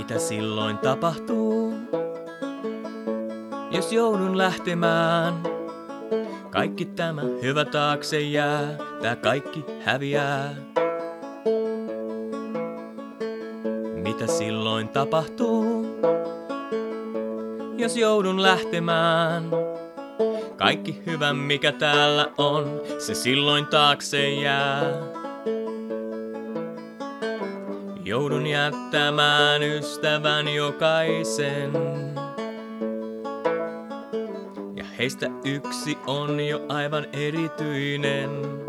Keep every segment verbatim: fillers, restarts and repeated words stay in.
Mitä silloin tapahtuu, jos joudun lähtemään? Kaikki tämä hyvä taakse jää, tää kaikki häviää. Mitä silloin tapahtuu, jos joudun lähtemään? Kaikki hyvä mikä täällä on, se silloin taakse jää. Joudun jättämään ystävän jokaisen. Ja heistä yksi on jo aivan erityinen.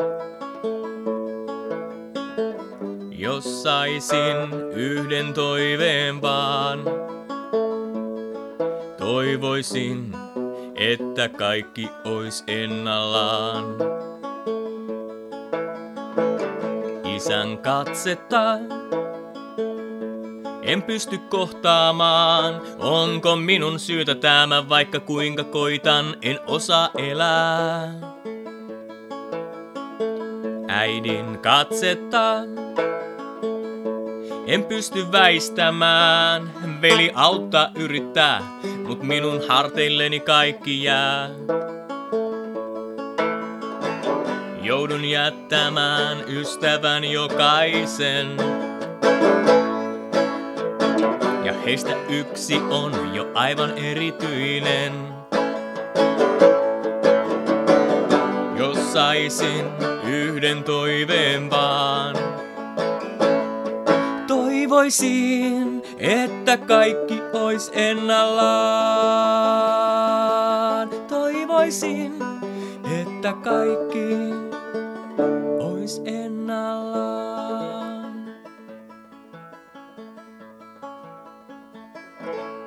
Jos saisin yhden toiveen vaan, toivoisin, että kaikki ois ennallaan. Isän katsetta en pysty kohtaamaan, onko minun syytä tämä, vaikka kuinka koitan, en osaa elää. Äidin katsetta en pysty väistämään, veli auttaa yrittää, mut minun harteilleni kaikki jää. Joudun jättämään ystävän jokaisen. Ja heistä yksi on jo aivan erityinen. Jos saisin yhden toiveen vaan, toivoisin, että kaikki ois ennallaan. Toivoisin, että kaikki ois ennallaan.